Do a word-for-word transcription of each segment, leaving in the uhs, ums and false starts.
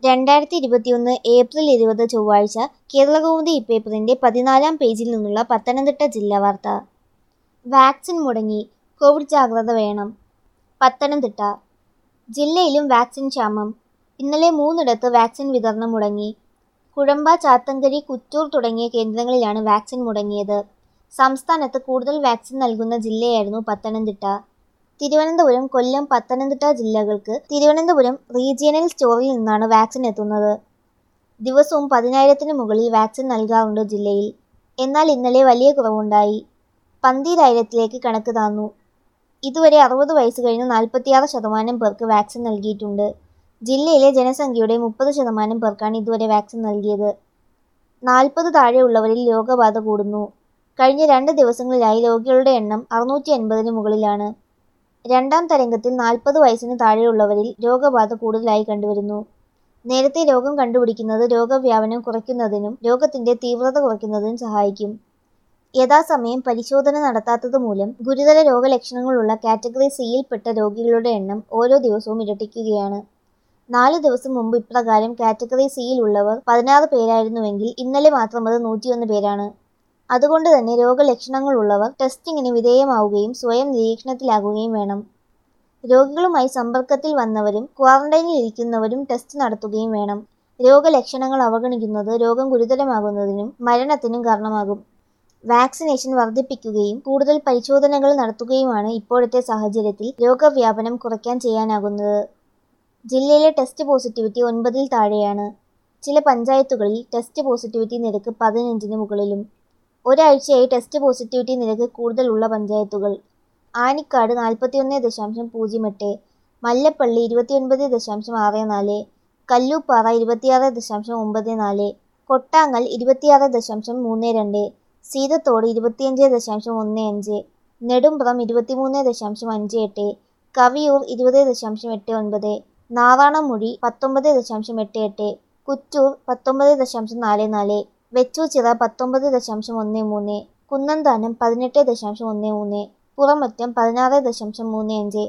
രണ്ടായിരത്തി ഇരുപത്തിയൊന്ന് ഏപ്രിൽ ഇരുപത് ചൊവ്വാഴ്ച കേരളകൗമുദി ഇപ്പേപ്പറിന്റെ പതിനാലാം പേജിൽ നിന്നുള്ള പത്തനംതിട്ട ജില്ലാ വാർത്ത. വാക്സിൻ മുടങ്ങി, കോവിഡ് ജാഗ്രത വേണം. പത്തനംതിട്ട ജില്ലയിലും വാക്സിൻ ക്ഷാമം. ഇന്നലെ മൂന്നിടത്ത് വാക്സിൻ വിതരണം മുടങ്ങി. കുഴമ്പ, ചാത്തങ്കരി, കുറ്റൂർ തുടങ്ങിയ കേന്ദ്രങ്ങളിലാണ് വാക്സിൻ മുടങ്ങിയത്. സംസ്ഥാനത്ത് കൂടുതൽ വാക്സിൻ നൽകുന്ന ജില്ലയായിരുന്നു പത്തനംതിട്ട. തിരുവനന്തപുരം, കൊല്ലം, പത്തനംതിട്ട ജില്ലകൾക്ക് തിരുവനന്തപുരം റീജിയണൽ സ്റ്റോറിൽ നിന്നാണ് വാക്സിൻ എത്തുന്നത്. ദിവസവും പതിനായിരത്തിന് മുകളിൽ വാക്സിൻ നൽകാറുണ്ട് ജില്ലയിൽ. എന്നാൽ ഇന്നലെ വലിയ കുറവുണ്ടായി. പന്തീരായിരത്തിലേക്ക് കണക്ക് താന്നു. ഇതുവരെ അറുപത് വയസ്സ് കഴിഞ്ഞ് നാൽപ്പത്തിയാറ് ശതമാനം പേർക്ക് വാക്സിൻ നൽകിയിട്ടുണ്ട്. ജില്ലയിലെ ജനസംഖ്യയുടെ മുപ്പത് ശതമാനം പേർക്കാണ് ഇതുവരെ വാക്സിൻ നൽകിയത്. നാൽപ്പത് താഴെയുള്ളവരിൽ രോഗബാധ കൂടുന്നു. കഴിഞ്ഞ രണ്ട് ദിവസങ്ങളിലായി രോഗികളുടെ എണ്ണം അറുന്നൂറ്റി എൺപതിന് മുകളിലാണ്. രണ്ടാം തരംഗത്തിൽ നാൽപ്പത് വയസ്സിന് താഴെയുള്ളവരിൽ രോഗബാധ കൂടുതലായി കണ്ടുവരുന്നു. നേരത്തെ രോഗം കണ്ടുപിടിക്കുന്നത് രോഗവ്യാപനം കുറയ്ക്കുന്നതിനും രോഗത്തിന്റെ തീവ്രത കുറയ്ക്കുന്നതിനും സഹായിക്കും. യഥാസമയം പരിശോധന നടത്താത്തതുമൂലം ഗുരുതര രോഗലക്ഷണങ്ങളുള്ള കാറ്റഗറി സിയിൽപ്പെട്ട രോഗികളുടെ എണ്ണം ഓരോ ദിവസവും ഇരട്ടിക്കുകയാണ്. നാലു ദിവസം മുമ്പ് ഇപ്രകാരം കാറ്റഗറി സിയിൽ ഉള്ളവർ പതിനാറ് പേരായിരുന്നുവെങ്കിൽ ഇന്നലെ മാത്രം അത് നൂറ്റിയൊന്ന് പേരാണ്. അതുകൊണ്ട് തന്നെ രോഗലക്ഷണങ്ങളുള്ളവർ ടെസ്റ്റിങ്ങിന് വിധേയമാവുകയും സ്വയം നിരീക്ഷണത്തിലാകുകയും വേണം. രോഗികളുമായി സമ്പർക്കത്തിൽ വന്നവരും ക്വാറന്റൈനിൽ ഇരിക്കുന്നവരും ടെസ്റ്റ് നടത്തുകയും വേണം. രോഗലക്ഷണങ്ങൾ അവഗണിക്കുന്നത് രോഗം ഗുരുതരമാകുന്നതിനും മരണത്തിനും കാരണമാകും. വാക്സിനേഷൻ വർദ്ധിപ്പിക്കുകയും കൂടുതൽ പരിശോധനകൾ നടത്തുകയുമാണ് ഇപ്പോഴത്തെ സാഹചര്യത്തിൽ രോഗവ്യാപനം കുറയ്ക്കാൻ ചെയ്യാനാകുന്നത്. ജില്ലയിലെ ടെസ്റ്റ് പോസിറ്റിവിറ്റി ഒൻപതിൽ താഴെയാണ്. ചില പഞ്ചായത്തുകളിൽ ടെസ്റ്റ് പോസിറ്റിവിറ്റി നിരക്ക് പതിനഞ്ചിന് മുകളിലും. ഒരാഴ്ചയായി ടെസ്റ്റ് പോസിറ്റിവിറ്റി നിരക്ക് കൂടുതലുള്ള പഞ്ചായത്തുകൾ: ആനിക്കാട് നാൽപ്പത്തിയൊന്ന് ദശാംശം പൂജ്യം എട്ട്, മല്ലപ്പള്ളി ഇരുപത്തിയൊൻപത് ദശാംശം ആറ് നാല്, കല്ലൂപ്പാറ ഇരുപത്തിയാറ് ദശാംശം ഒമ്പത് നാല്, കൊട്ടാങ്ങൽ ഇരുപത്തിയാറ് ദശാംശം മൂന്ന് രണ്ട്, സീതത്തോട് ഇരുപത്തിയഞ്ച് ദശാംശം ഒന്ന് അഞ്ച്, നെടുമ്പ്രം ഇരുപത്തിമൂന്ന് ദശാംശം അഞ്ച് എട്ട്, കവിയൂർ ഇരുപത് ദശാംശം എട്ട് ഒൻപത്, നാറാണംമൂഴി പത്തൊമ്പത് ദശാംശം എട്ട് എട്ട്, കുറ്റൂർ പത്തൊമ്പത് ദശാംശം നാല് നാല്, വെച്ചൂച്ചിറ പത്തൊമ്പത് ദശാംശം ഒന്ന് മൂന്ന്, കുന്നന്താനം പതിനെട്ട് ദശാംശം ഒന്ന് മൂന്ന്, പുറമറ്റം പതിനാറ് ദശാംശം മൂന്ന് അഞ്ച്.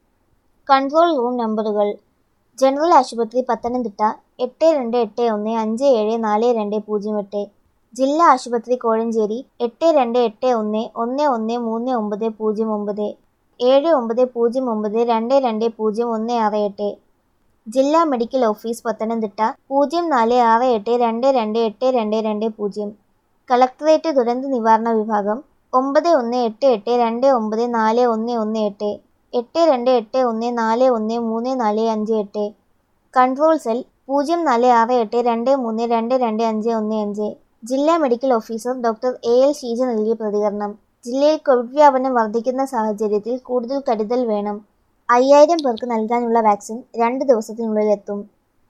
കൺട്രോൾ റൂം നമ്പറുകൾ: ജനറൽ ആശുപത്രി പത്തനംതിട്ട എട്ട് രണ്ട് എട്ട് ഒന്ന് അഞ്ച് ഏഴ് നാല് രണ്ട് പൂജ്യം എട്ട്, ജില്ലാ ആശുപത്രി കോഴഞ്ചേരി എട്ട് രണ്ട് എട്ട് ഒന്ന് ഒന്ന് ഒന്ന് മൂന്ന് ഒമ്പത് പൂജ്യം ഒമ്പത്, ഏഴ് ഒമ്പത് പൂജ്യം ഒമ്പത് രണ്ട് രണ്ട് പൂജ്യം ഒന്ന് ആറ് എട്ട്, ജില്ലാ മെഡിക്കൽ ഓഫീസ് പത്തനംതിട്ട പൂജ്യം നാല് ആറ് എട്ട് രണ്ട് രണ്ട് എട്ട് രണ്ട് രണ്ട് പൂജ്യം, കളക്ടറേറ്റ് ദുരന്ത നിവാരണ വിഭാഗം ഒമ്പത് ഒന്ന് എട്ട് എട്ട് രണ്ട് ഒമ്പത് നാല് ഒന്ന് ഒന്ന് എട്ട്, എട്ട് രണ്ട് എട്ട് ഒന്ന് നാല് ഒന്ന് മൂന്ന് നാല് അഞ്ച് എട്ട്, കൺട്രോൾ സെൽ പൂജ്യം നാല് ആറ് എട്ട് രണ്ട് മൂന്ന് രണ്ട് രണ്ട് അഞ്ച് ഒന്ന് അഞ്ച്. ജില്ലാ medical officer doctor A L Sheeja നൽകിയ പ്രതികരണം: ജില്ലയിൽ കോവിഡ് വ്യാപനം വർദ്ധിക്കുന്ന സാഹചര്യത്തിൽ കൂടുതൽ കരുതൽ വേണം. അയ്യായിരം പേർക്ക് നൽകാനുള്ള വാക്സിൻ രണ്ട് ദിവസത്തിനുള്ളിൽ എത്തും.